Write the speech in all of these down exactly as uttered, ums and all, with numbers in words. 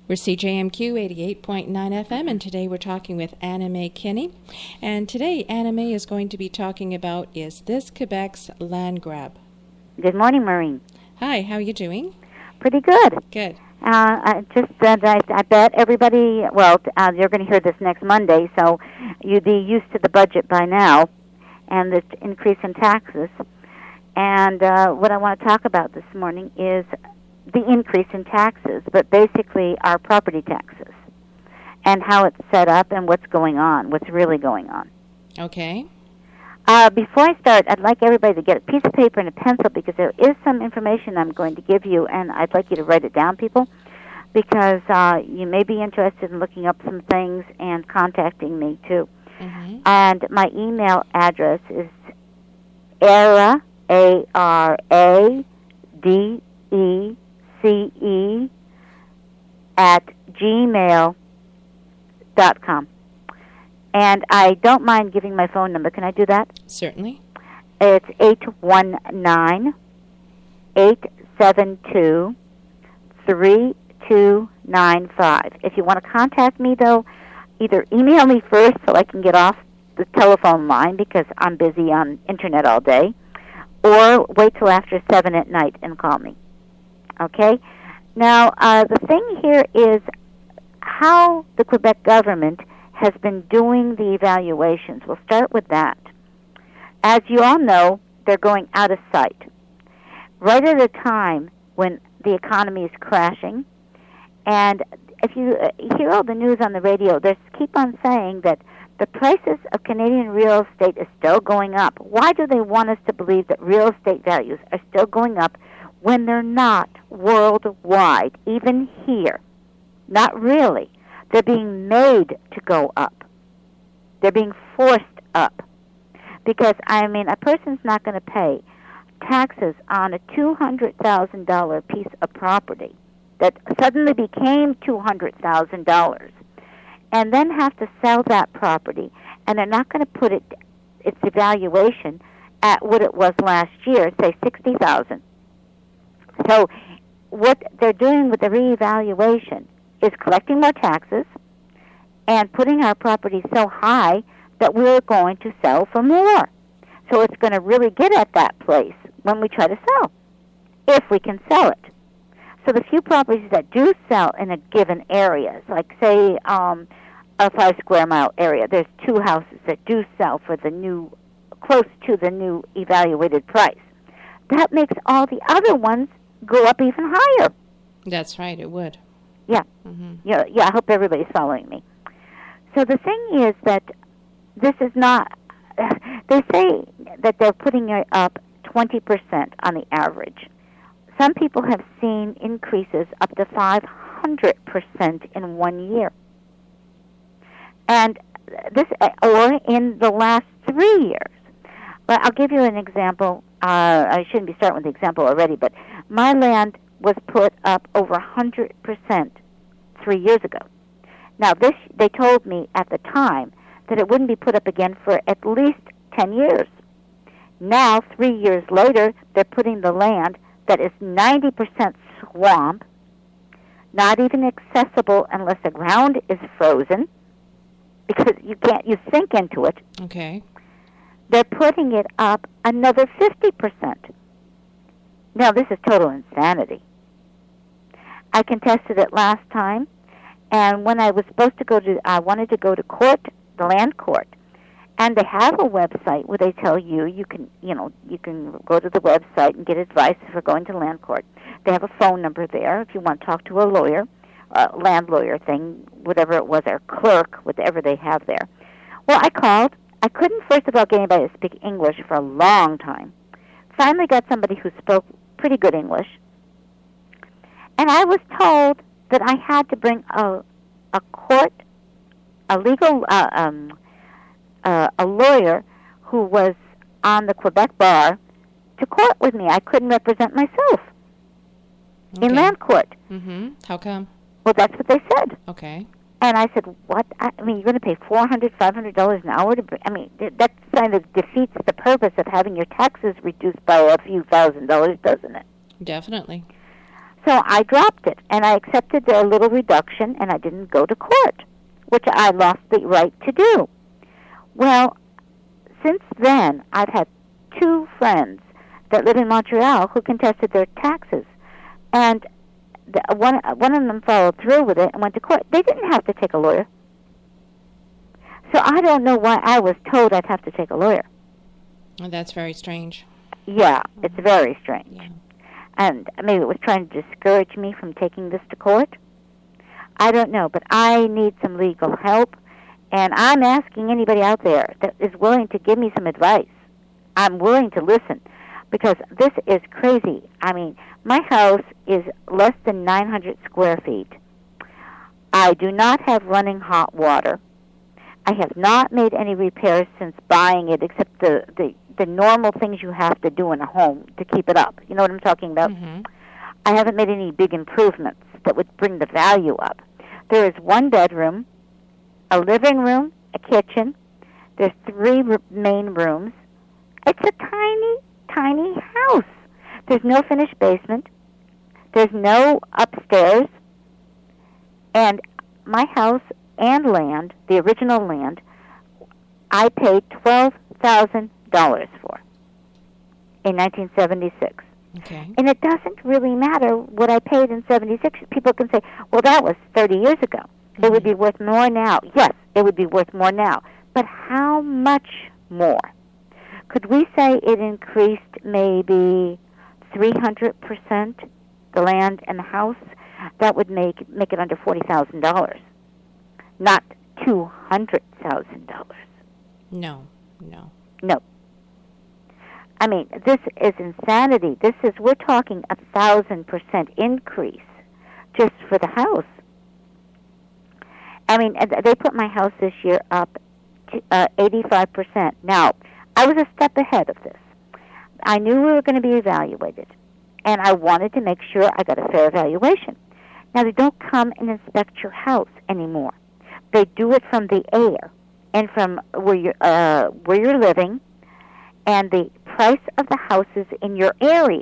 We're C J M Q eighty-eight point nine F M, and today we're talking with Anna Mae Kinney. And today Anna Mae is going to be talking about, is this Quebec's land grab? Good morning, Maureen. Hi, how are you doing? Pretty good. Good. Uh, I just that I, I bet everybody, well, uh, you're going to hear this next Monday, so you'd be used to the budget by now and the increase in taxes. And uh, what I want to talk about this morning is the increase in taxes, but basically our property taxes and how it's set up and what's going on, what's really going on. Okay. Uh, before I start, I'd like everybody to get a piece of paper and a pencil because there is some information I'm going to give you, and I'd like you to write it down, people, because uh, you may be interested in looking up some things and contacting me, too. Mm-hmm. And my email address is ARA, A R A D E C E, at gmail dot com. And I don't mind giving my phone number. Can I do that? Certainly. It's eight one nine, eight seven two, three two nine five. If you want to contact me, though, either email me first so I can get off the telephone line because I'm busy on internet all day, or wait till after seven at night and call me. Okay? Now, uh, the thing here is how the Quebec government has been doing the evaluations. We'll start with that. As you all know, they're going out of sight. Right at a time when the economy is crashing, and if you hear all the news on the radio, they keep on saying that the prices of Canadian real estate is still going up. Why do they want us to believe that real estate values are still going up when they're not worldwide, even here? Not really. They're being made to go up. They're being forced up. Because, I mean, a person's not going to pay taxes on a two hundred thousand dollars piece of property that suddenly became two hundred thousand dollars and then have to sell that property, and they're not going to put it its evaluation at what it was last year, say sixty thousand dollars. So what they're doing with the reevaluation is collecting more taxes and putting our property so high that we're going to sell for more. So it's going to really get at that place when we try to sell, if we can sell it. So the few properties that do sell in a given area, like say um, a five square mile area, there's two houses that do sell for the new, close to the new evaluated price. That makes all the other ones go up even higher. That's right, it would. Yeah. Mm-hmm. Yeah, yeah, I hope everybody's following me. So the thing is that this is not, they say that they're putting it up twenty percent on the average. Some people have seen increases up to five hundred percent in one year. And this, or in the last three years. Well, I'll give you an example. Uh, I shouldn't be starting with the example already, but my land was put up over one hundred percent three years ago. Now, this they told me at the time that it wouldn't be put up again for at least ten years. Now, three years later, they're putting the land that is ninety percent swamp, not even accessible unless the ground is frozen, because you can't, you sink into it. Okay. They're putting it up another fifty percent. Now, this is total insanity. I contested it last time, and when I was supposed to go to, I wanted to go to court, the land court, and they have a website where they tell you, you can, you know, you can go to the website and get advice for going to land court. They have a phone number there if you want to talk to a lawyer, a land lawyer thing, whatever it was, or clerk, whatever they have there. Well, I called. I couldn't, first of all, get anybody to speak English for a long time. Finally got somebody who spoke pretty good English. And I was told that I had to bring a, a court, a legal, uh, um, uh, a lawyer who was on the Quebec bar to court with me. I couldn't represent myself Okay. in land court. Mm-hmm. How come? Well, that's what they said. Okay. And I said, what? I, I mean, you're going to pay four hundred dollars, five hundred dollars an hour? to? Br- I mean, th- that kind of defeats the purpose of having your taxes reduced by a few thousand dollars, doesn't it? Definitely. So I dropped it, and I accepted their little reduction, and I didn't go to court, which I lost the right to do. Well, since then, I've had two friends that live in Montreal who contested their taxes, and the, one one of them followed through with it and went to court. They didn't have to take a lawyer. So I don't know why I was told I'd have to take a lawyer. Well, that's very strange. Yeah, it's very strange. Yeah. And maybe it was trying to discourage me from taking this to court. I don't know, but I need some legal help, and I'm asking anybody out there that is willing to give me some advice. I'm willing to listen, because this is crazy. I mean, my house is less than nine hundred square feet. I do not have running hot water. I have not made any repairs since buying it, except the, the, the normal things you have to do in a home to keep it up. You know what I'm talking about? Mm-hmm. I haven't made any big improvements that would bring the value up. There is one bedroom, a living room, a kitchen. There's three r- main rooms. It's a tiny, tiny house. There's no finished basement. There's no upstairs. And my house and land, the original land, I paid twelve thousand dollars for in nineteen seventy-six. Okay. And it doesn't really matter what I paid in seventy-six. People can say, well, that was thirty years ago. Mm-hmm. It would be worth more now. Yes, it would be worth more now. But how much more? Could we say it increased maybe three hundred percent, the land and the house? That would make make it under forty thousand dollars, not two hundred thousand dollars. No, no. No. I mean, this is insanity. This is, we're talking a thousand percent increase just for the house. I mean, they put my house this year up to uh, eighty-five percent. Now, I was a step ahead of this. I knew we were going to be evaluated, and I wanted to make sure I got a fair evaluation. Now, they don't come and inspect your house anymore. They do it from the air and from where you're, uh, where you're living and the price of the houses in your area.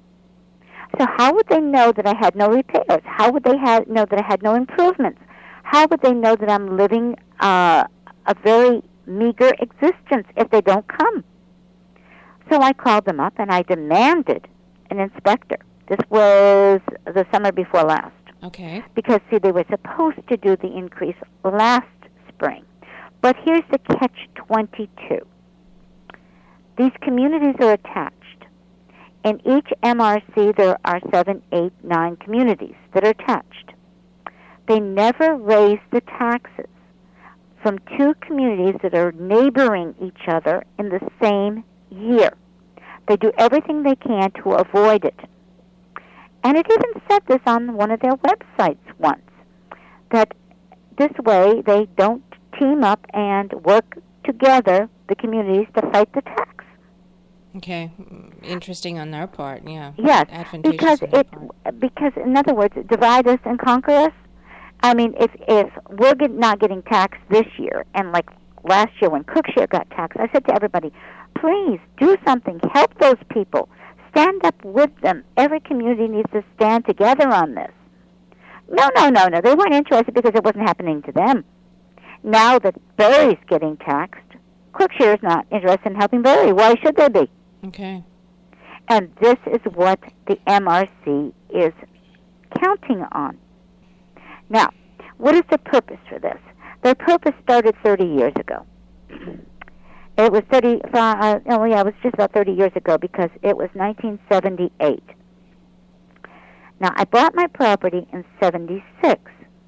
So how would they know that I had no repairs? How would they have, know that I had no improvements? How would they know that I'm living uh, a very meager existence if they don't come? So I called them up and I demanded an inspector. This was the summer before last. Okay. Because, see, they were supposed to do the increase last spring. But here's the catch twenty-two. These communities are attached. In each M R C, there are seven, eight, nine communities that are attached. They never raise the taxes from two communities that are neighboring each other in the same year. They do everything they can to avoid it. And it even said this on one of their websites once, that this way they don't team up and work together, the communities, to fight the tax. Okay. Interesting on their part, yeah. Yes, Advantageous because on their it, part. because in other words, divide us and conquer us. I mean, if if we're get, not getting taxed this year, and like last year when Cookshare got taxed, I said to everybody, please do something, help those people. Stand up with them. Every community needs to stand together on this. No, no, no, no. They weren't interested because it wasn't happening to them. Now that Barry's getting taxed, Cookshare is not interested in helping Barry. Why should they be? Okay. And this is what the M R C is counting on. Now, what is the purpose for this? Their purpose started thirty years ago. It was thirty. Uh, oh yeah, it was just about thirty years ago because it was nineteen seventy-eight. Now I bought my property in seventy-six.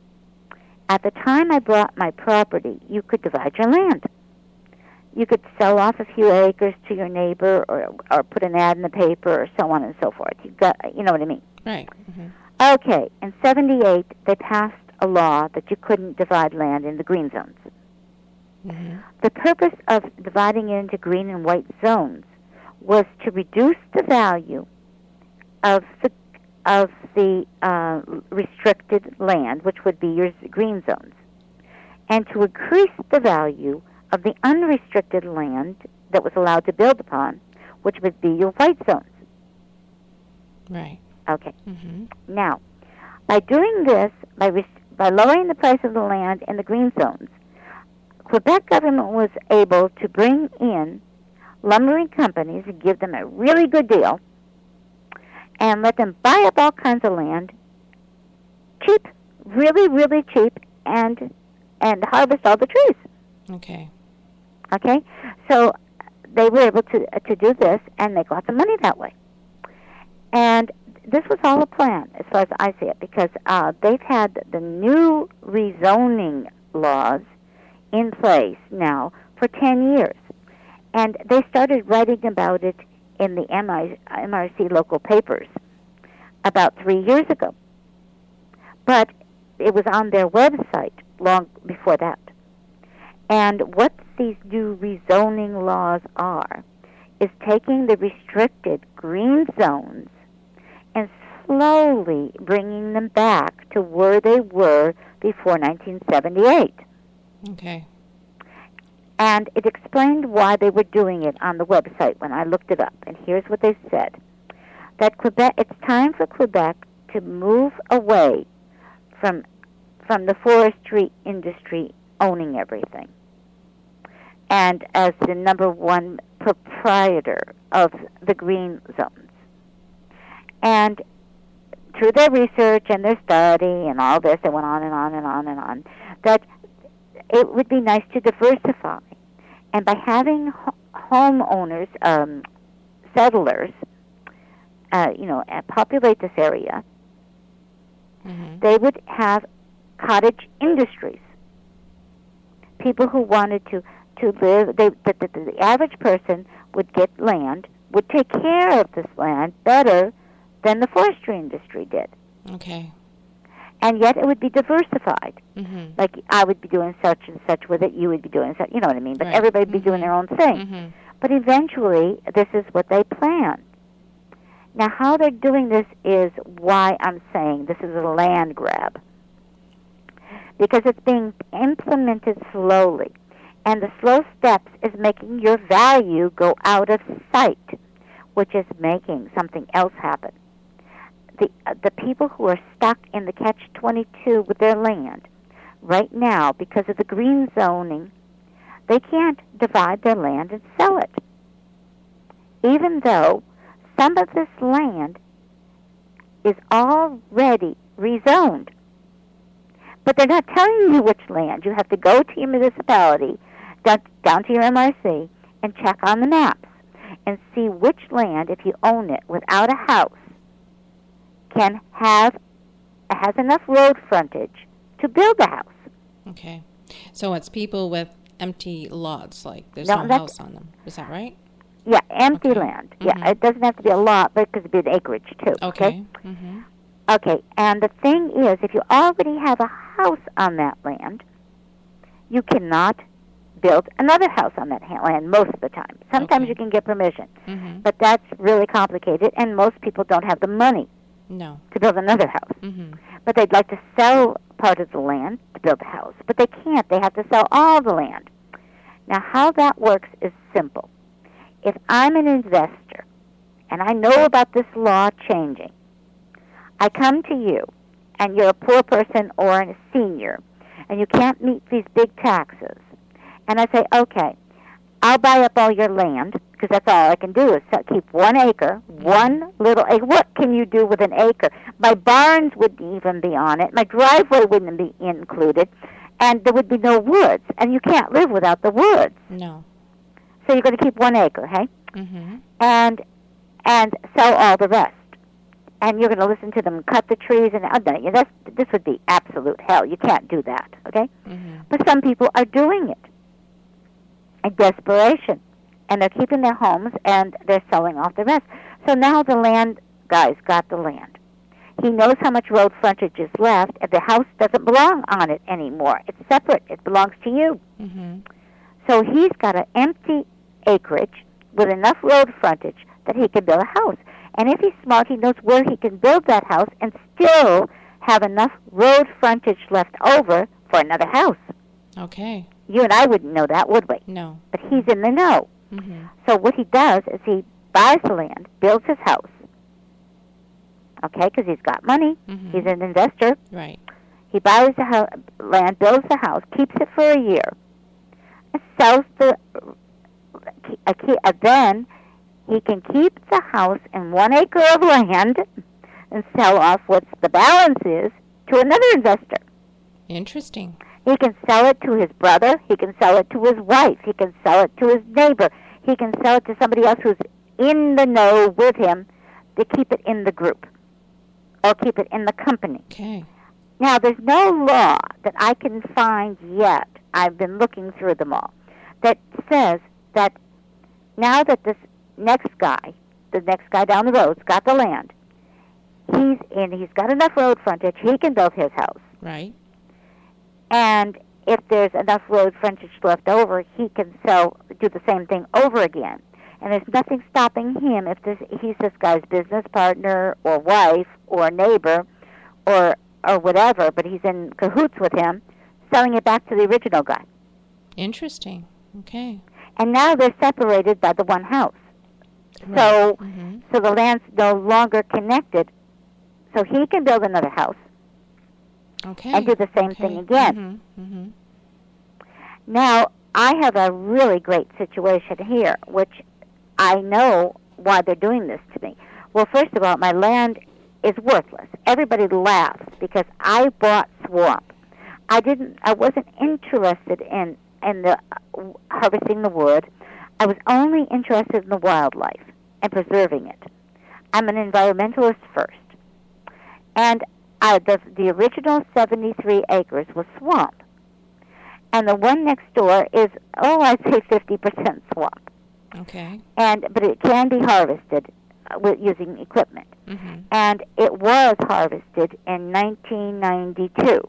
At the time I bought my property, you could divide your land. You could sell off a few acres to your neighbor, or or put an ad in the paper, or so on and so forth. You got, you know what I mean? Right. Mm-hmm. Okay. In seventy-eight, they passed a law that you couldn't divide land in the green zones. Mm-hmm. The purpose of dividing it into green and white zones was to reduce the value of the of the uh, restricted land, which would be your green zones, and to increase the value of the unrestricted land that was allowed to build upon, which would be your white zones. Right. Okay. Mm-hmm. Now, by doing this, by, res- by lowering the price of the land in the green zones, Quebec government was able to bring in lumbering companies and give them a really good deal and let them buy up all kinds of land cheap, really, really cheap, and and harvest all the trees. Okay. Okay? So they were able to uh, to do this and make lots of money that way. And this was all a plan, as far as I see it, because uh, they've had the new rezoning laws in place now for ten years. And they started writing about it in the M R C local papers about three years ago. But it was on their website long before that. And what these new rezoning laws are is taking the restricted green zones and slowly bringing them back to where they were before nineteen seventy-eight. Okay. And it explained why they were doing it on the website when I looked it up. And here's what they said. That Quebec, it's time for Quebec to move away from from the forestry industry owning everything. And as the number one proprietor of the green zones. And through their research and their study and all this, it went on and on and on and on, that it would be nice to diversify. And by having ho- homeowners, um, settlers, uh, you know, uh, populate this area, mm-hmm. they would have cottage industries. People who wanted to, to live, they, the, the, the average person would get land, would take care of this land better than the forestry industry did. Okay. And yet it would be diversified. Mm-hmm. Like I would be doing such and such with it, you would be doing such, you know what I mean? But right. everybody would be mm-hmm. doing their own thing. Mm-hmm. But eventually, this is what they planned. Now, how they're doing this is why I'm saying this is a land grab. Because it's being implemented slowly. And the slow steps is making your value go out of sight, which is making something else happen. The uh, the people who are stuck in the catch twenty-two with their land right now because of the green zoning, they can't divide their land and sell it. Even though some of this land is already rezoned. But they're not telling you which land. You have to go to your municipality, down, down to your M R C, and check on the maps and see which land, if you own it without a house, can have has enough road frontage to build a house. Okay. So it's people with empty lots, like there's No, no that's- house on them. Is that right? Yeah, empty Okay. land. Mhm. Yeah, it doesn't have to be a lot, but it could be an acreage too. Okay. Mm-hmm. Okay, and the thing is, if you already have a house on that land, you cannot build another house on that ha- land most of the time. Sometimes Okay. you can get permission, Mm-hmm. but that's really complicated, and most people don't have the money No. to build another house. Mm-hmm. But they'd like to sell part of the land to build a house, but they can't. They have to sell all the land. Now, how that works is simple. If I'm an investor, and I know about this law changing, I come to you, and you're a poor person or a senior, and you can't meet these big taxes, and I say, okay, I'll buy up all your land, because that's all I can do is keep one acre, one little acre. What can you do with an acre? My barns wouldn't even be on it. My driveway wouldn't be included, and there would be no woods, and you can't live without the woods. No. So you're going to keep one acre, hey? Mm-hmm. And and sell all the rest. And you're going to listen to them cut the trees, and oh, no, that's, this would be absolute hell. You can't do that, okay? Mm-hmm. But some people are doing it in desperation, and they're keeping their homes, and they're selling off the rest. So now the land guy's got the land. He knows how much road frontage is left, and the house doesn't belong on it anymore. It's separate. It belongs to you. Mm-hmm. So he's got an empty acreage with enough road frontage that he can build a house. And if he's smart, he knows where he can build that house and still have enough road frontage left over for another house. Okay. You and I wouldn't know that, would we? No. But he's in the know. Mm-hmm. So what he does is he buys the land, builds his house, okay, because he's got money. Mm-hmm. He's an investor. Right. He buys the ho- land, builds the house, keeps it for a year, and sells the. Uh, uh, then he can keep the house in one acre of land and sell off what the balance is to another investor. Interesting. He can sell it to his brother. He can sell it to his wife. He can sell it to his neighbor. He can sell it to somebody else who's in the know with him to keep it in the group or keep it in the company. Okay. Now, there's no law that I can find yet, I've been looking through them all, that says that now that this next guy, the next guy down the road's got the land, he's in, he's got enough road frontage, he can build his house. Right. And if there's enough road frontage left over, he can sell, do the same thing over again. And there's nothing stopping him if this, he's this guy's business partner or wife or neighbor or or whatever, but he's in cahoots with him, selling it back to the original guy. Interesting. Okay. And now they're separated by the one house. Right. So, mm-hmm. so the land's no longer connected. So he can build another house. Okay. And do the same okay. thing again. Mm-hmm. Mm-hmm. Now, I have a really great situation here, which I know why they're doing this to me. Well, first of all, my land is worthless. Everybody laughs because I bought swamp. I didn't. I wasn't interested in in the uh, harvesting the wood. I was only interested in the wildlife and preserving it. I'm an environmentalist first, and I, the the original seventy-three acres was swamp, and the one next door is oh, I'd say fifty percent swamp. Okay. And but it can be harvested uh, with using equipment. Mm-hmm. And it was harvested in nineteen ninety-two.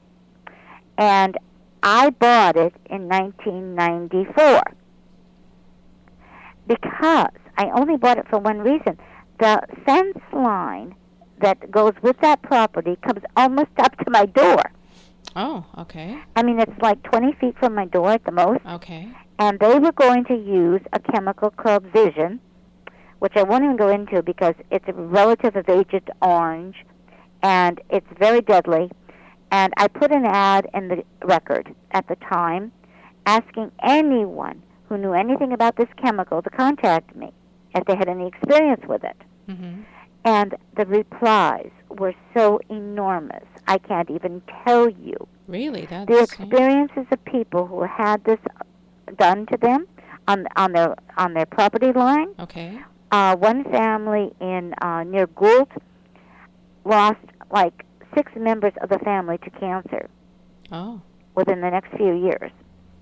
And I bought it in nineteen ninety-four. Because I only bought it for one reason. The fence line that goes with that property comes almost up to my door. Oh, okay. I mean, it's like twenty feet from my door at the most. Okay. And they were going to use a chemical called Vision, which I won't even go into because it's a relative of Agent Orange, and it's very deadly. And I put an ad in the record at the time asking anyone who knew anything about this chemical to contact me if they had any experience with it. Mm-hmm. And the replies were so enormous, I can't even tell you. Really? That's The experiences of people who had this done to them on on their on their property line. Okay. Uh, one family in uh, near Gould lost like six members of the family to cancer Oh. within the next few years,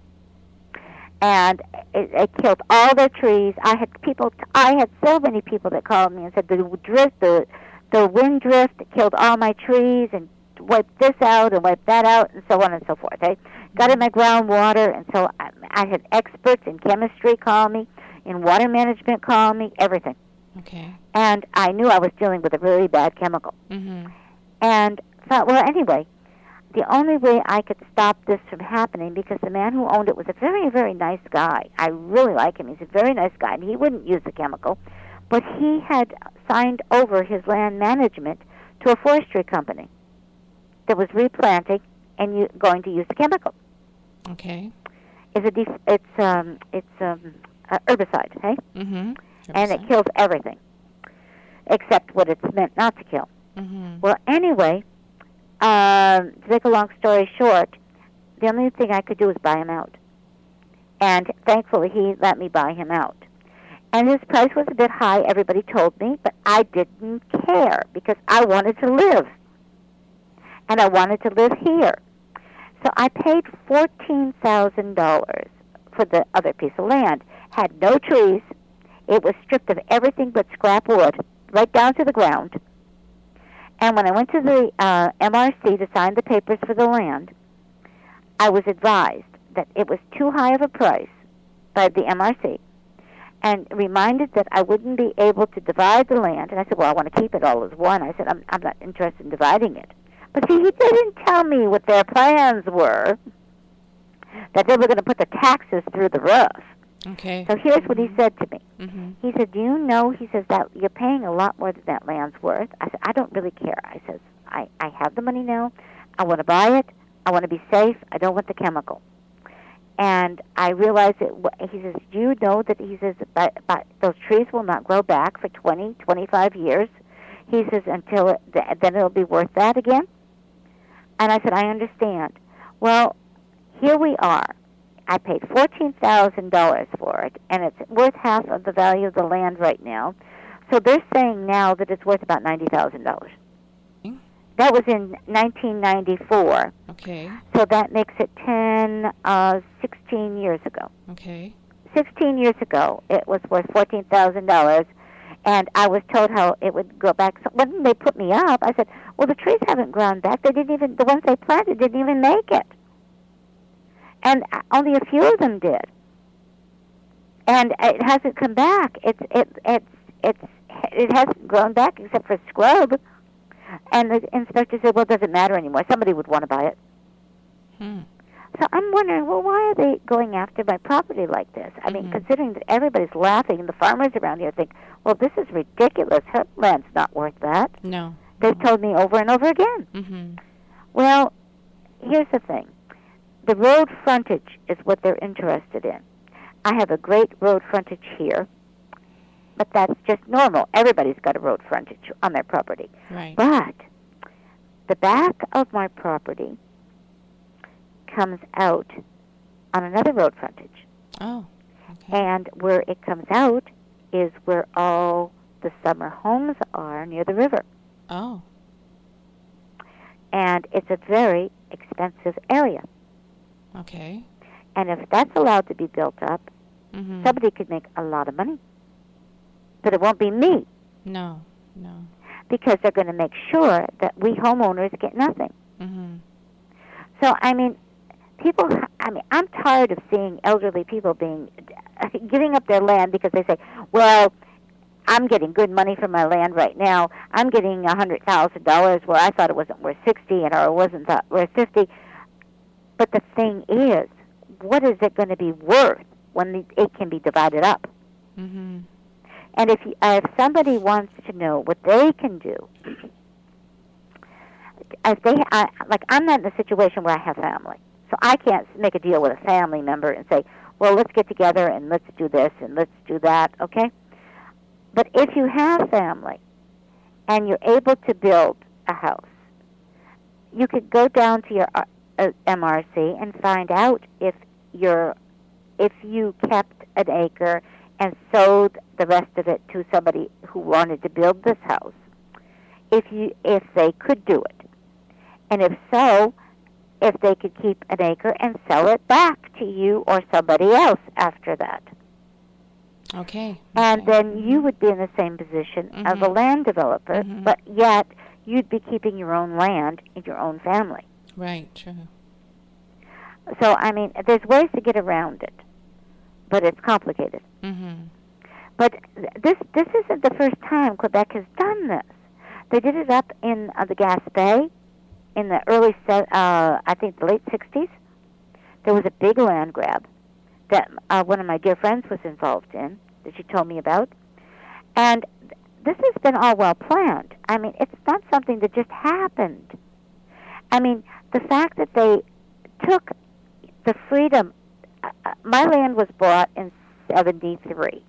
and it, it killed all their trees. I had people. I had so many people that called me and said the drift, the the wind drift killed all my trees and wiped this out and wiped that out and so on and so forth. I got in my groundwater, and so I, I had experts in chemistry call me, in water management call me, everything. Okay. And I knew I was dealing with a really bad chemical. Mm-hmm. And thought, well, anyway, the only way I could stop this from happening, because the man who owned it was a very, very nice guy. I really like him. He's a very nice guy, and he wouldn't use the chemical. But he had signed over his land management to a forestry company that was replanting and u- going to use the chemical. Okay. It's a def- it's um it's um a herbicide, hey? Mm-hmm. And it kills everything except what it's meant not to kill. Mm-hmm. Well, anyway, um, to make a long story short, the only thing I could do was buy him out. And thankfully, he let me buy him out. And his price was a bit high, everybody told me, but I didn't care because I wanted to live. And I wanted to live here. So I paid fourteen thousand dollars for the other piece of land. Had no trees. It was stripped of everything but scrap wood, right down to the ground. And when I went to the uh, M R C to sign the papers for the land, I was advised that it was too high of a price by the M R C, and reminded that I wouldn't be able to divide the land. And I said, well, I want to keep it all as one. I said, I'm, I'm not interested in dividing it. But see, he didn't tell me what their plans were, that they were going to put the taxes through the roof. Okay. So here's mm-hmm. what he said to me. Mm-hmm. He said, do you know, he says, that you're paying a lot more than that land's worth? I said, I don't really care. I says, I, I have the money now. I want to buy it. I want to be safe. I don't want the chemical. And I realized that, he says, do you know that, he says, but, but those trees will not grow back for twenty, twenty-five years. He says, until it, then it'll be worth that again. And I said, I understand. Well, here we are. I paid fourteen thousand dollars for it, and it's worth half of the value of the land right now. So they're saying now that it's worth about ninety thousand dollars. That was in nineteen ninety-four. Okay. So that makes it ten, uh, sixteen years ago. Okay. sixteen years ago, it was worth fourteen thousand dollars, and I was told how it would go back. So when they put me up, I said, well, the trees haven't grown back. They didn't even, the ones they planted didn't even make it. And only a few of them did. And it hasn't come back. It's, it, it's, it's, it hasn't grown back except for scrub. And the inspector said, well, it doesn't matter anymore. Somebody would want to buy it. Hmm. So I'm wondering, well, why are they going after my property like this? I mean, Mm-hmm. considering that everybody's laughing, and the farmers around here think, well, this is ridiculous. Her land's not worth that. No. They've told me over and over again. Mm-hmm. Well, here's the thing. The road frontage is what they're interested in. I have a great road frontage here, but that's just normal. Everybody's got a road frontage on their property. Right. But the back of my property comes out on another road frontage. Oh. Okay. And where it comes out is where all the summer homes are near the river. Oh. And it's a very expensive area. Okay. And if that's allowed to be built up, Mm-hmm. somebody could make a lot of money. But it won't be me, No. No. because they're going to make sure that we homeowners get nothing. Mm-hmm. So, I mean, people, I mean, I'm tired of seeing elderly people being, giving up their land because they say, well, I'm getting good money for my land right now. I'm getting one hundred thousand dollars where I thought it wasn't worth sixty and or it wasn't th- worth fifty. But the thing is, what is it going to be worth when the, it can be divided up? Mm-hmm. And if you, uh, if somebody wants to know what they can do, if they, I, like I'm not in a situation where I have family, so I can't make a deal with a family member and say, well, let's get together and let's do this and let's do that, okay? But if you have family and you're able to build a house, you could go down to your uh, M R C and find out if you're, if you kept an acre and sold the rest of it to somebody who wanted to build this house, if you if they could do it. And if so, if they could keep an acre and sell it back to you or somebody else after that. Okay. And okay. then you would be in the same position Mm-hmm. as a land developer, Mm-hmm. but yet you'd be keeping your own land in your own family. Right, true. So, I mean, there's ways to get around it, but it's complicated. Mm-hmm. But th- this this isn't the first time Quebec has done this. They did it up in uh, the Gaspé in the early, se- uh, I think, the late sixties. There was a big land grab that uh, one of my dear friends was involved in, that she told me about. And th- this has been all well planned. I mean, it's not something that just happened. I mean, the fact that they took the freedom, uh, uh, my land was bought in seventy-three.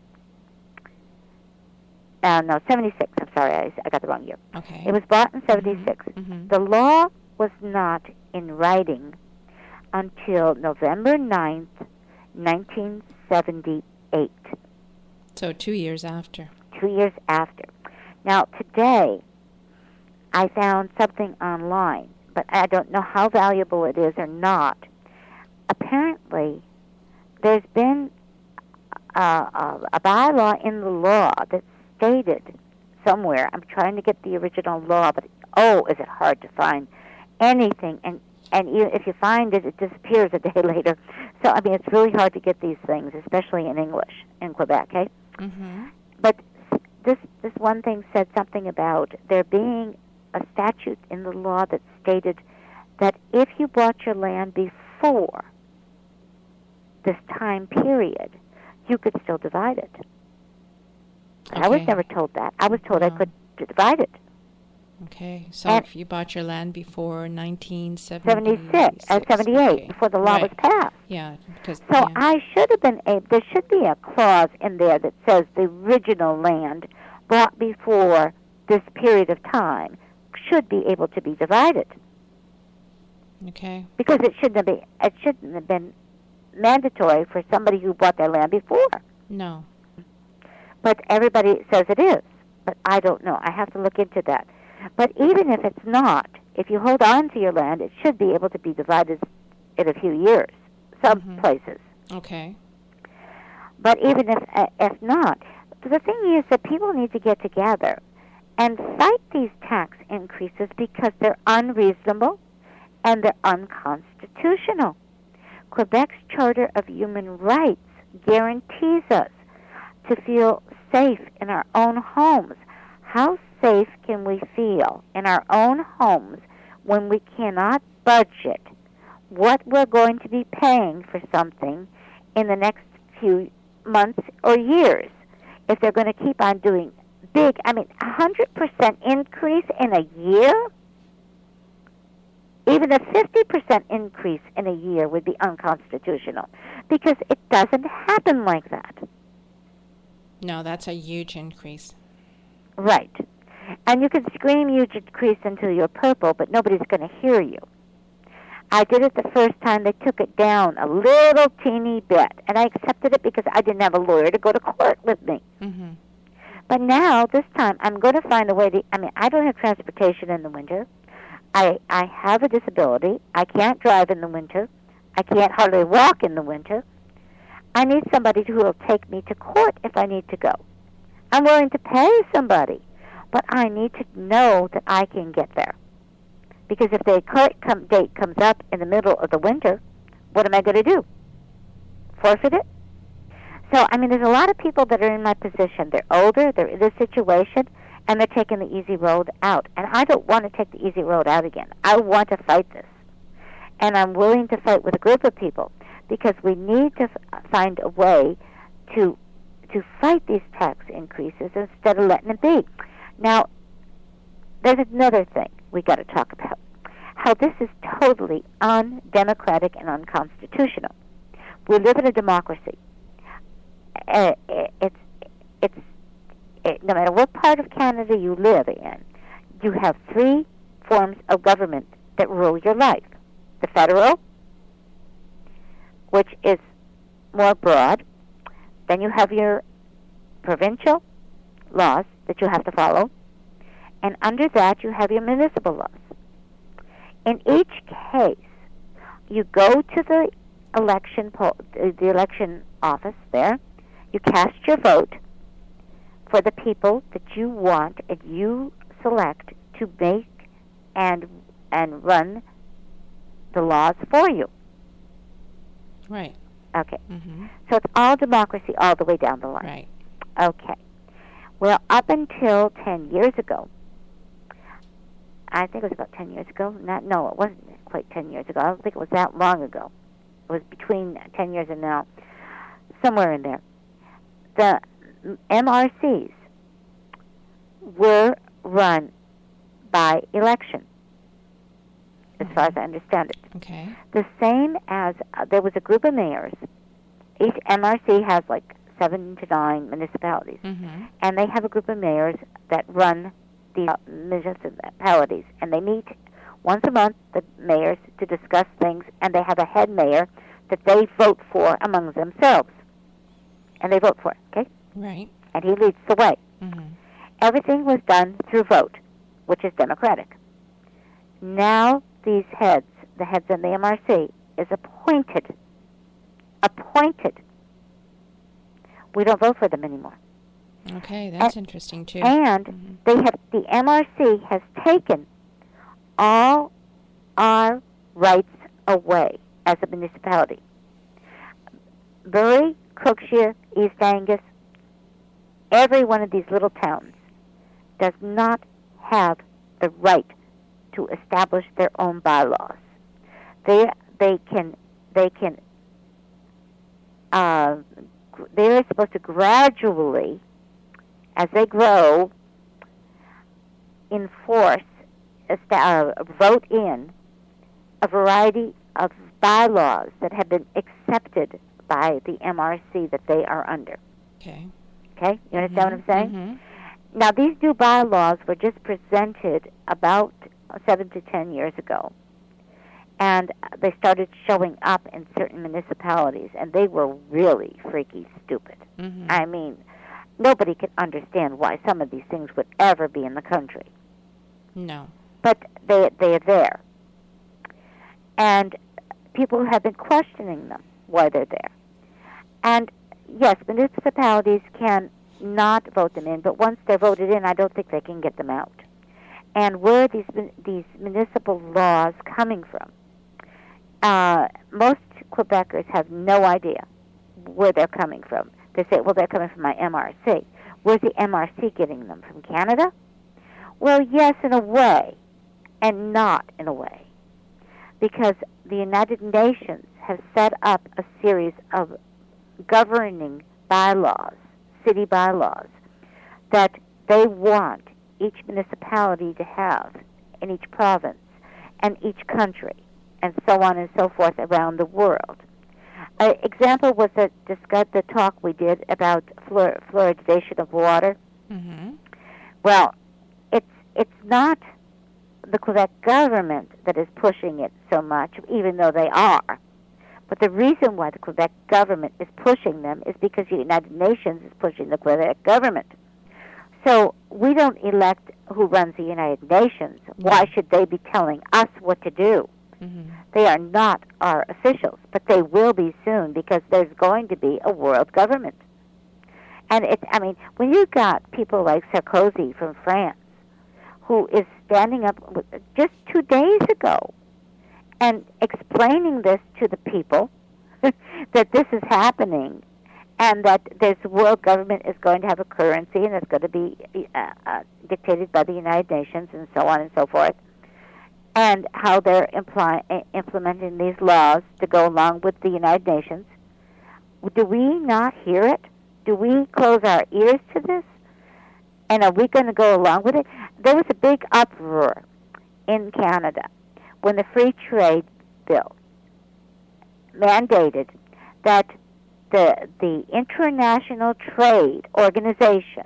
Uh, no, seventy-six. I'm sorry, I, I got the wrong year. Okay. It was bought in seventy-six. Mm-hmm. The law was not in writing until November ninth, nineteen seventy-eight, So two years after. two years after. Now, today, I found something online, but I don't know how valuable it is or not. Apparently, there's been uh, a, a bylaw in the law that stated somewhere, I'm trying to get the original law, but oh, is it hard to find anything, and and even if you find it, it disappears a day later. So, I mean, it's really hard to get these things, especially in English in Quebec, okay? Mm-hmm. But this this one thing said something about there being a statute in the law that stated that if you bought your land before this time period, you could still divide it. Okay. I was never told that. I was told No. I could d- divide it. Okay, so And- if you bought your land before nineteen seventy-six, seventy-six, uh, seventy-eight, okay. before the law Right. was passed. Yeah, because So yeah. I should have been able, there should be a clause in there that says the original land bought before this period of time should be able to be divided. Okay. Because it shouldn't have been, it shouldn't have been mandatory for somebody who bought their land before. No. But everybody says it is. But I don't know. I have to look into that. But even if it's not, if you hold on to your land, it should be able to be divided in a few years, some Mhm. places. Okay. But even if uh, if not, the thing is that people need to get together and fight these tax increases because they're unreasonable and they're unconstitutional. Quebec's Charter of Human Rights guarantees us to feel safe in our own homes. How safe can we feel in our own homes when we cannot budget what we're going to be paying for something in the next few months or years? If they're going to keep on doing big, I mean, one hundred percent increase in a year? Even a fifty percent increase in a year would be unconstitutional because it doesn't happen like that. No, that's a huge increase. Right. And you can scream huge increase until you're purple, but nobody's going to hear you. I did it the first time. They took it down a little teeny bit, and I accepted it because I didn't have a lawyer to go to court with me. Mhm. But now, this time, I'm going to find a way to, I mean, I don't have transportation in the winter. I I have a disability. I can't drive in the winter. I can't hardly walk in the winter. I need somebody who will take me to court if I need to go. I'm willing to pay somebody, but I need to know that I can get there. Because if the court come, date comes up in the middle of the winter, what am I going to do? Forfeit it? So, I mean, there's a lot of people that are in my position. They're older, they're in this situation, and they're taking the easy road out. And I don't want to take the easy road out again. I want to fight this. And I'm willing to fight with a group of people because we need to f- find a way to to fight these tax increases instead of letting it be. Now, there's another thing we got to talk about. How this is totally undemocratic and unconstitutional. We live in a democracy. Uh, it's it's it, no matter what part of Canada you live in, you have three forms of government that rule your life. The federal, which is more broad. Then you have your provincial laws that you have to follow. And under that, you have your municipal laws. In each case, you go to the election poll, the election office there. You cast your vote for the people that you want and you select to make and and run the laws for you. Right. Okay. Mhm. So it's all democracy all the way down the line. Right. Okay. Well, up until ten years ago, I think it was about ten years ago. Not no, it wasn't quite ten years ago. I don't think it was that long ago. It was between ten years and now, somewhere in there. The M R Cs were run by election, as far as I understand it. Okay. The same as uh, there was a group of mayors. Each M R C has like seven to nine municipalities, Mhm. and they have a group of mayors that run these uh, municipalities, and they meet once a month, the mayors, to discuss things, and they have a head mayor that they vote for among themselves, and they vote for, okay? Right. And he leads the way. Mhm. Everything was done through vote, which is democratic. Now these heads, the heads of the M R C, is appointed. Appointed. We don't vote for them anymore. Okay, that's interesting too. And Mhm. they have the M R C has taken all our rights away as a municipality. Bury, Cookshire, East Angus, every one of these little towns does not have the right to establish their own bylaws. They they can they can uh, they are supposed to gradually, as they grow, enforce, uh, vote in a variety of bylaws that have been accepted by the M R C that they are under. Okay. Okay? You understand Mm-hmm. what I'm saying? Mm-hmm. Now, these new bylaws were just presented about seven to ten years ago. And they started showing up in certain municipalities, and they were really freaky stupid. Mm-hmm. I mean, nobody could understand why some of these things would ever be in the country. No. But they, they are there. And people have been questioning them, why they're there. And, yes, municipalities can not vote them in, but once they're voted in, I don't think they can get them out. And where are these, these municipal laws coming from? Uh, most Quebecers have no idea where they're coming from. They say, well, they're coming from my M R C. Where's the M R C getting them? From Canada? Well, yes, in a way, and not in a way. Because the United Nations has set up a series of governing bylaws, city bylaws, that they want each municipality to have in each province and each country, and so on and so forth around the world. An example was that discussed the talk we did about fluor- fluoridation of water. Mm-hmm. Well, it's it's not the Quebec government that is pushing it so much, even though they are. But the reason why the Quebec government is pushing them is because the United Nations is pushing the Quebec government. So we don't elect who runs the United Nations. Why should they be telling us what to do? Mm-hmm. They are not our officials, but they will be soon because there's going to be a world government. And it's, I mean, when you got people like Sarkozy from France, who is standing up just two days ago and explaining this to the people, that this is happening, and that this world government is going to have a currency and it's going to be uh, uh, dictated by the United Nations and so on and so forth, and how they're imply, uh, implementing these laws to go along with the United Nations. Do we not hear it? Do we close our ears to this? And are we going to go along with it? There was a big uproar in Canada when the Free Trade Bill mandated that the the International Trade Organization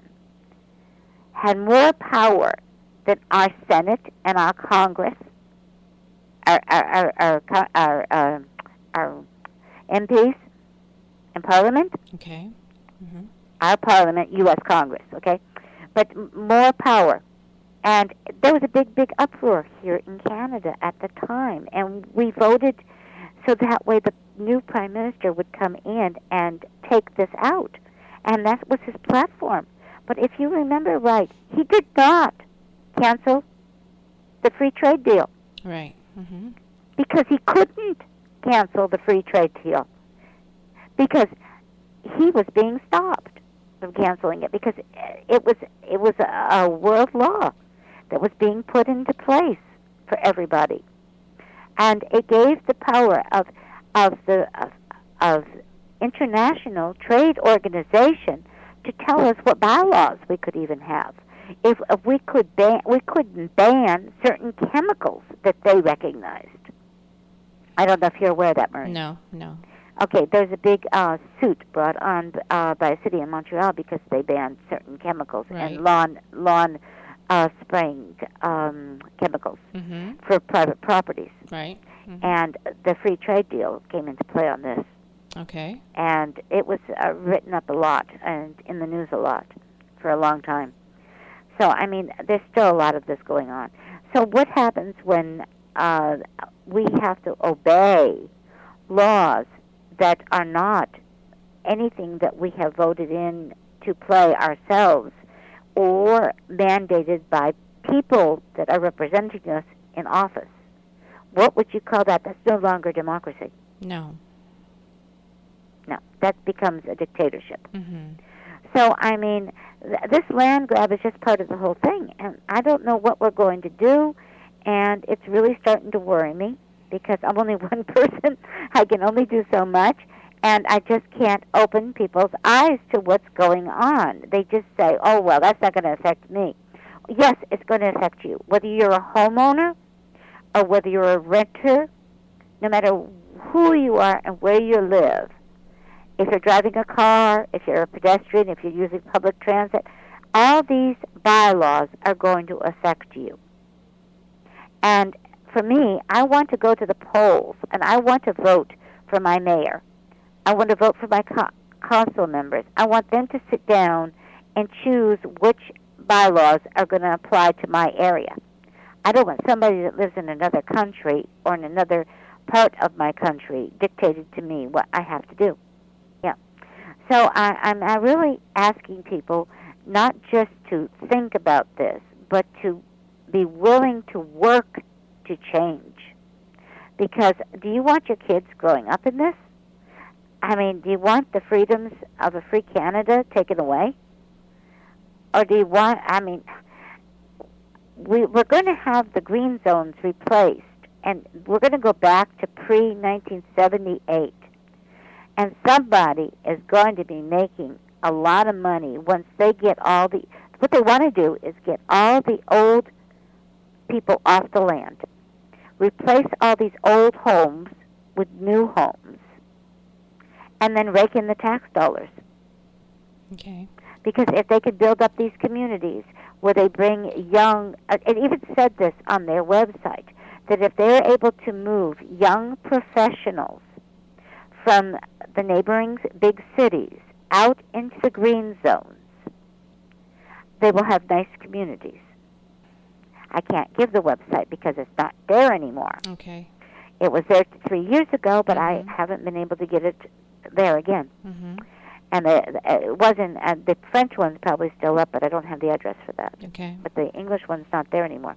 had more power than our Senate and our Congress, our our our our, our, uh, our M Ps in Parliament. Okay. Mm-hmm. Our Parliament, U S Congress, okay? But m- more power. And there was a big, big uproar here in Canada at the time. And we voted so that way the new Prime Minister would come in and take this out. And that was his platform. But if you remember right, he did not cancel the free trade deal. Right. Mm-hmm. Because he couldn't cancel the free trade deal. Because he was being stopped from canceling it, because it was it was a, a world law that was being put into place for everybody, and it gave the power of of the of, of international trade organization to tell us what bylaws we could even have. If, if we could ban, we couldn't ban certain chemicals that they recognized. I don't know if you're aware of that, Marie. No, no. Okay, there's a big uh, suit brought on uh, by a city in Montreal because they banned certain chemicals Right. and lawn lawn uh, spraying um, chemicals Mm-hmm. for private properties. Right. Mm-hmm. And the free trade deal came into play on this, Okay. and it was uh, written up a lot and in the news a lot for a long time. So, I mean, there's still a lot of this going on. So what happens when uh, we have to obey laws that are not anything that we have voted in to play ourselves or mandated by people that are representing us in office? What would you call that? That's no longer democracy. No. No, that becomes a dictatorship. Mm-hmm. So, I mean, th- this land grab is just part of the whole thing, and I don't know what we're going to do, and it's really starting to worry me because I'm only one person. I can only do so much, And I just can't open people's eyes to what's going on. They just say, oh, well, that's not going to affect me. Yes, it's going to affect you. Whether you're a homeowner or whether you're a renter, no matter who you are and where you live, if you're driving a car, if you're a pedestrian, if you're using public transit, all these bylaws are going to affect you. And for me, I want to go to the polls, and I want to vote for my mayor. I want to vote for my co- council members. I want them to sit down and choose which bylaws are going to apply to my area. I don't want somebody that lives in another country or in another part of my country dictated to me what I have to do. Yeah. So I, I'm I really asking people not just to think about this, but to be willing to work to change. Because do you want your kids growing up in this? I mean, do you want the freedoms of a free Canada taken away? Or do you want, I mean, we, we're going to have the green zones replaced, and we're going to go back to pre nineteen seventy-eight. And somebody is going to be making a lot of money once they get all the, what they want to do is get all the old people off the land, replace all these old homes with new homes, and then rake in the tax dollars. Okay. Because if they could build up these communities where they bring young, uh, it even said this on their website, that if they're able to move young professionals from the neighboring big cities out into the green zones, they will have nice communities. I can't give the website because it's not there anymore. Okay. It was there three years ago, but mm-hmm. I haven't been able to get it there again. Mm-hmm. And the, it wasn't, uh, the French one's probably still up, but I don't have the address for that. Okay. But the English one's not there anymore.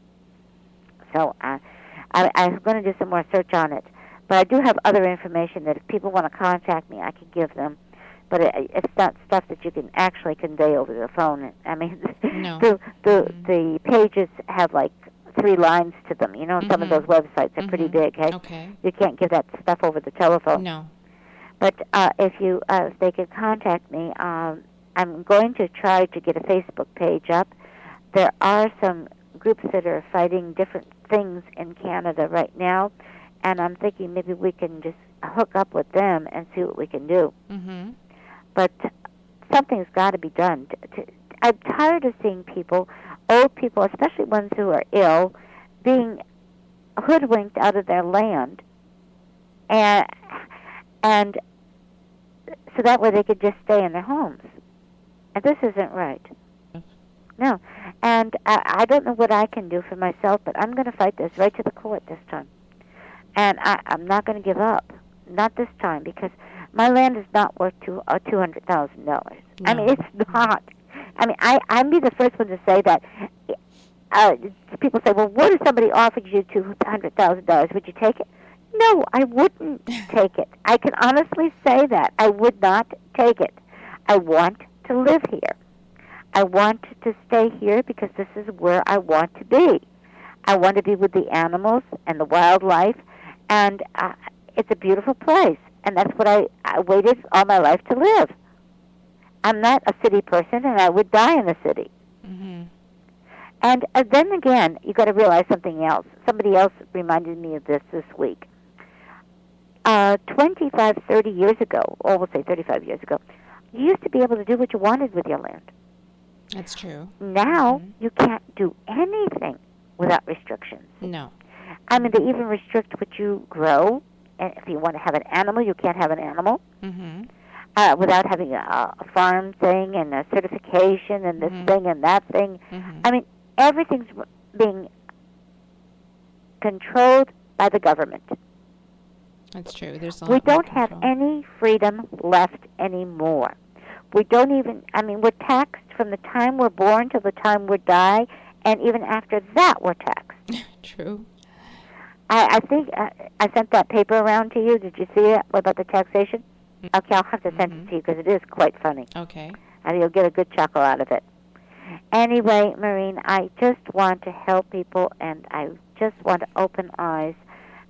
So uh, I, I'm going to do some more search on it. But I do have other information that if people want to contact me, I can give them. But it, it's not stuff that you can actually convey over the phone. I mean, no. the, the, mm-hmm. the pages have like three lines to them. You know, mm-hmm. some of those websites are mm-hmm. pretty big. Hey? Okay. You can't give that stuff over the telephone. No. But uh, if you, uh, if they could contact me, um, I'm going to try to get a Facebook page up. There are some groups that are fighting different things in Canada right now, and I'm thinking maybe we can just hook up with them and see what we can do. Mm-hmm. But something's got to be done. To, to, I'm tired of seeing people, old people, especially ones who are ill, being hoodwinked out of their land, and and so that way they could just stay in their homes. And this isn't right. No. And I, I don't know what I can do for myself, but I'm going to fight this right to the court this time. And I, I'm not going to give up. Not this time, because my land is not worth two uh, two hundred thousand dollars. No. I mean, it's not. I mean, I I'd be the first one to say that. Uh, people say, "Well, what if somebody offered you two hundred thousand dollars? Would you take it?" No, I wouldn't take it. I can honestly say that I would not take it. I want to live here. I want to stay here because this is where I want to be. I want to be with the animals and the wildlife, and uh, it's a beautiful place. And that's what I, I waited all my life to live. I'm not a city person, and I would die in the city. Mm-hmm. And uh, then again, you got to realize something else. Somebody else reminded me of this this week. Uh, twenty-five, thirty years ago, or we'll say thirty-five years ago, you used to be able to do what you wanted with your land. That's true. Now, mm-hmm. you can't do anything without restrictions. No. I mean, they even restrict what you grow. And if you want to have an animal, you can't have an animal Mm-hmm. uh, without having a, a farm thing and a certification and this Mhm. thing and that thing. Mm-hmm. I mean, everything's being controlled by the government. That's true. There's a We lot more don't have control. any freedom left anymore. We don't even, I mean, we're taxed from the time we're born till the time we die, and even after that we're taxed. True. I, I think uh, I sent that paper around to you. Did you see it about the taxation? Okay, I'll have to send Mhm. it to you because it is quite funny. Okay. And you'll get a good chuckle out of it. Anyway, Maureen, I just want to help people, and I just want to open eyes.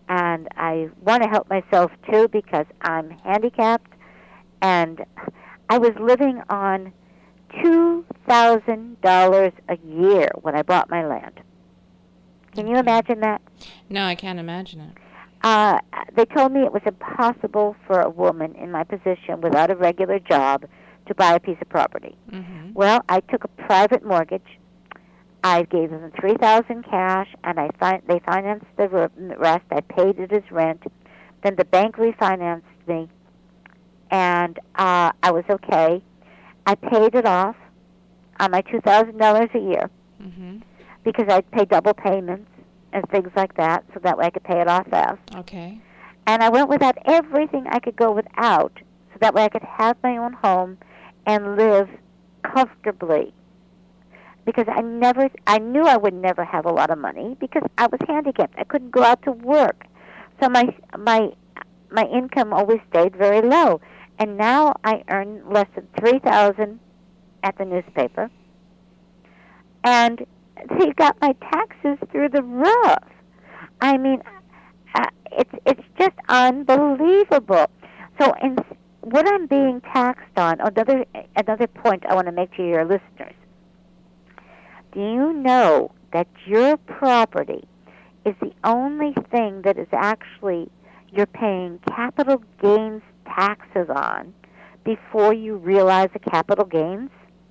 and I want to help myself too because I'm handicapped, and I was living on two thousand dollars a year when I bought my land. Can you imagine that? No, I can't imagine it. Uh, they told me it was impossible for a woman in my position without a regular job to buy a piece of property. Mm-hmm. Well, I took a private mortgage. I gave them three thousand dollars cash, and I fin- they financed the rest. I paid it as rent. Then the bank refinanced me, and uh, I was okay. I paid it off on my two thousand dollars a year Mm-hmm. because I'd pay double payments and things like that, so that way I could pay it off fast. Okay. And I went without everything I could go without, so that way I could have my own home and live comfortably. Because I never, I knew I would never have a lot of money because I was handicapped. I couldn't go out to work, so my my my income always stayed very low. And now I earn less than three thousand at the newspaper, and they got my taxes through the roof. I mean, uh, it's it's just unbelievable. So, in what I'm being taxed on, another another point I want to make to your listeners. Do you know that your property is the only thing that is actually you're paying capital gains taxes on before you realize the capital gains?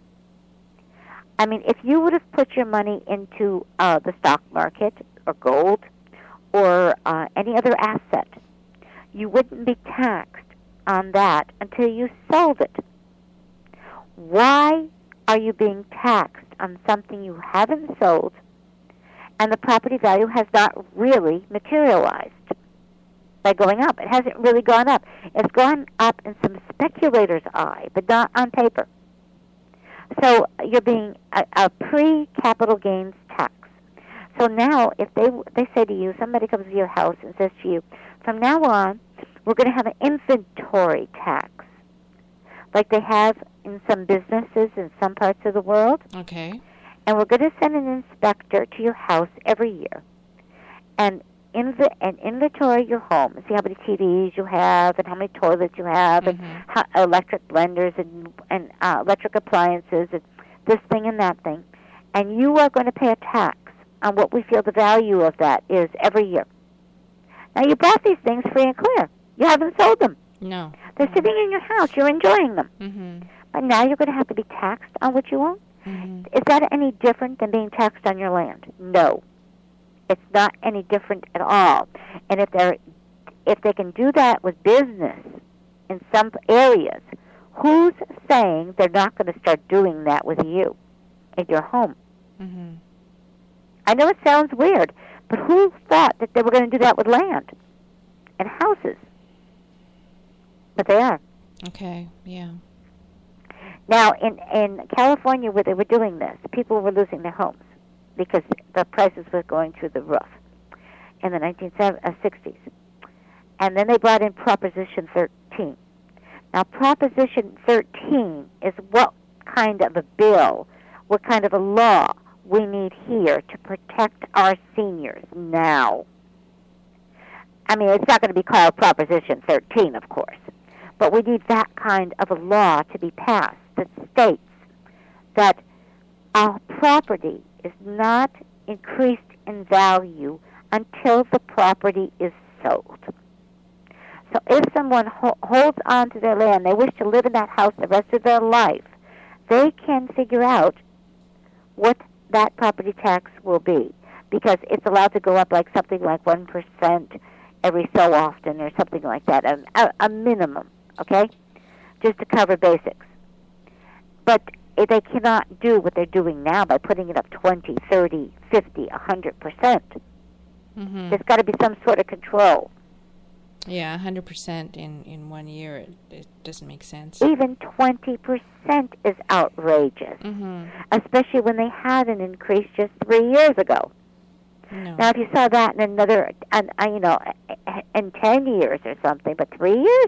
I mean, if you would have put your money into uh, the stock market or gold or uh, any other asset, you wouldn't be taxed on that until you sold it. Why are you being taxed on something you haven't sold and the property value has not really materialized by going up? It hasn't really gone up. It's gone up in some speculator's eye, but not on paper. So you're being a, a pre-capital gains tax. So now if they they say to you, somebody comes to your house and says to you, from now on, we're going to have an inventory tax, like they have in some businesses in some parts of the world. Okay. And we're going to send an inspector to your house every year and, inv- and inventory your home and see how many T Vs you have and how many toilets you have Mm-hmm. and how, electric blenders and, and uh, electric appliances and this thing and that thing. And you are going to pay a tax on what we feel the value of that is every year. Now, you bought these things free and clear. You haven't sold them. No. They're no. sitting in your house. You're enjoying them. Mm-hmm. But now you're going to have to be taxed on what you own? Mm-hmm. Is that any different than being taxed on your land? No. It's not any different at all. And if they're if they can do that with business in some areas, who's saying they're not going to start doing that with you in your home? Mm-hmm. I know it sounds weird, but who thought that they were going to do that with land and houses? But they are. Okay. Yeah. Now, in, in California, where they were doing this, people were losing their homes because the prices were going through the roof in the nineteen sixties. And then they brought in Proposition thirteen. Now, Proposition thirteen is what kind of a bill, what kind of a law we need here to protect our seniors now. I mean, it's not going to be called Proposition thirteen, of course, but we need that kind of a law to be passed that states that our property is not increased in value until the property is sold. So if someone ho- holds on to their land, they wish to live in that house the rest of their life, they can figure out what that property tax will be, because it's allowed to go up like something like one percent every so often or something like that, a, a minimum, okay, just to cover basics. But they cannot do what they're doing now by putting it up twenty, thirty, fifty, one hundred percent. Mm-hmm. There's got to be some sort of control. Yeah, one hundred percent in, in one year, it, it doesn't make sense. Even twenty percent is outrageous, Mm-hmm. especially when they had an increase just three years ago. No. Now, if you saw that in another, an, uh, you know, in ten years or something, but three years?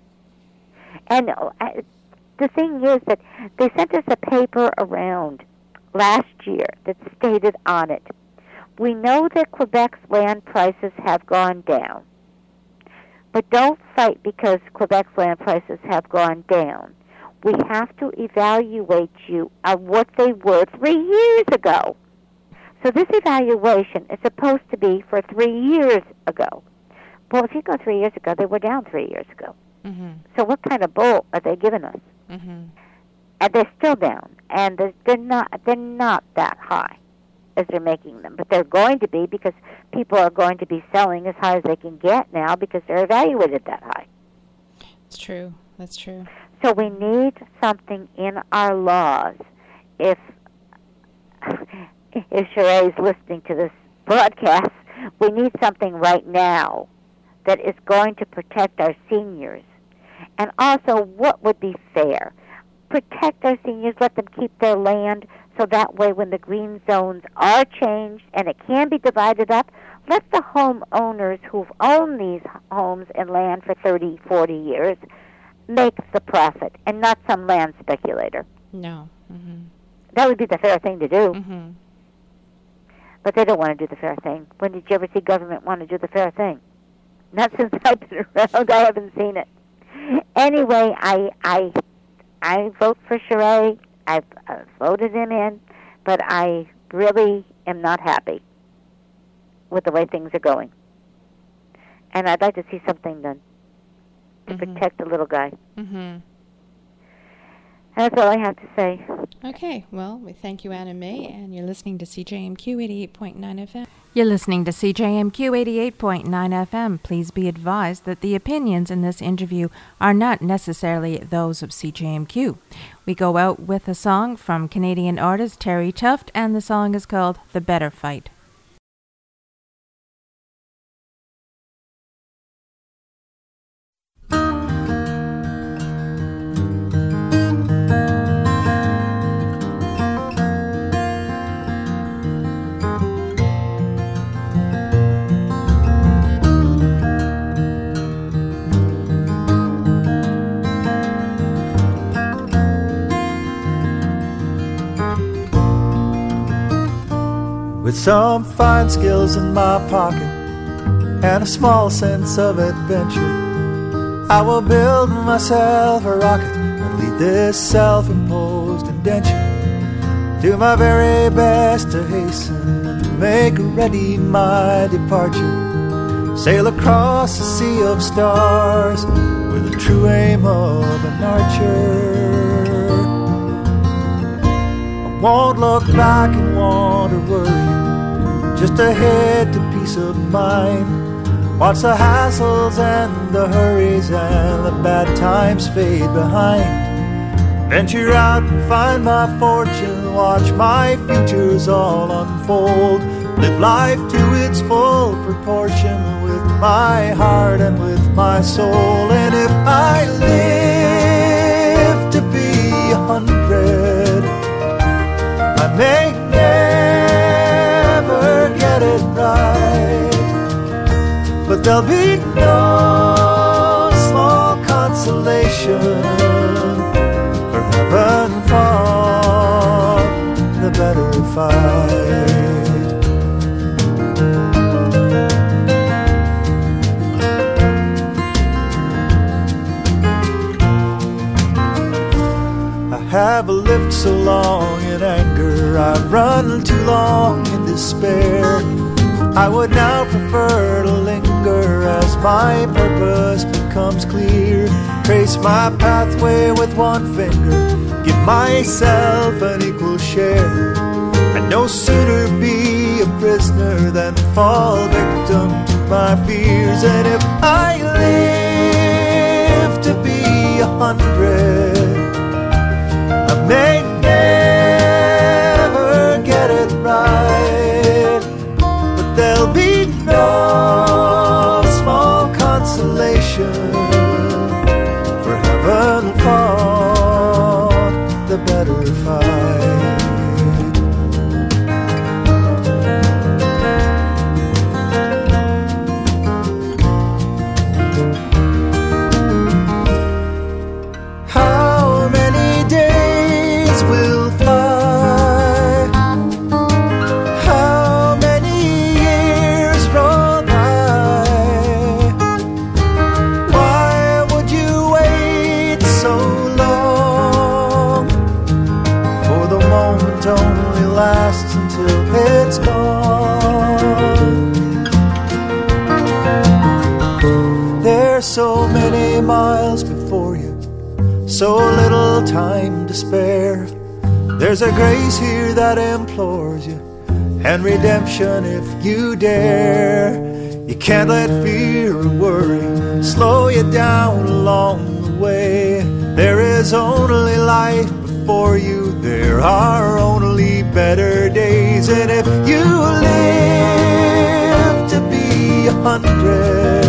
And uh, the thing is that they sent us a paper around last year that stated on it, We know that Quebec's land prices have gone down. But don't fight because Quebec's land prices have gone down. We have to evaluate you on what they were three years ago. So this evaluation is supposed to be for three years ago. Well, if you go three years ago, they were down three years ago. Mm-hmm. So what kind of bull are they giving us? Mm-hmm. And they're still down, and they're, they're not they're not that high as they're making them, but they're going to be because people are going to be selling as high as they can get now because they're evaluated that high. It's true. That's true. So we need something in our laws. If if Sheree is listening to this broadcast, we need something right now that is going to protect our seniors. And also, what would be fair? Protect our seniors, let them keep their land, so that way when the green zones are changed and it can be divided up, let the homeowners who've owned these homes and land for thirty, forty years make the profit and not some land speculator. No. Mm-hmm. That would be the fair thing to do. Mm-hmm. But they don't want to do the fair thing. When did you ever see government want to do the fair thing? Not since I've been around. I haven't seen it. Anyway, I I I vote for Sheree. I've uh, voted him in, but I really am not happy with the way things are going. And I'd like to see something done to Mm-hmm. protect the little guy. Mm-hmm. That's all I have to say. Okay, well, we thank you, Anna Mae, and you're listening to C J M Q eighty-eight point nine F M. You're listening to C J M Q eighty-eight point nine F M. Please be advised that the opinions in this interview are not necessarily those of C J M Q. We go out with a song from Canadian artist Terry Tuft, and the song is called The Better Fight. With some fine skills in my pocket and a small sense of adventure, I will build myself a rocket and lead this self-imposed indenture. Do my very best to hasten, to make ready my departure. Sail across a sea of stars with the true aim of an archer. I won't look back and want to worry, just ahead to peace of mind. Watch the hassles and the hurries and the bad times fade behind. Venture out and find my fortune, watch my futures all unfold. Live life to its full proportion with my heart and with my soul. And if I live to be a hundred, I may never get it right, but there'll be no small consolation for having fought the better fight. I have lived so long in anger, I've run too long in despair. I would now prefer to linger as my purpose becomes clear. Trace my pathway with one finger, give myself an equal share. I'd no sooner be a prisoner than fall victim to my fears. And if I live to be a hundred, I may never get it right, but there'll be no small consolation for having fought the better fight. How many days will fly? How many many miles before you, so little time to spare. There's a grace here that implores you, and redemption if you dare. You can't let fear or worry slow you down along the way. There is only life before you, there are only better days. And if you live to be a hundred,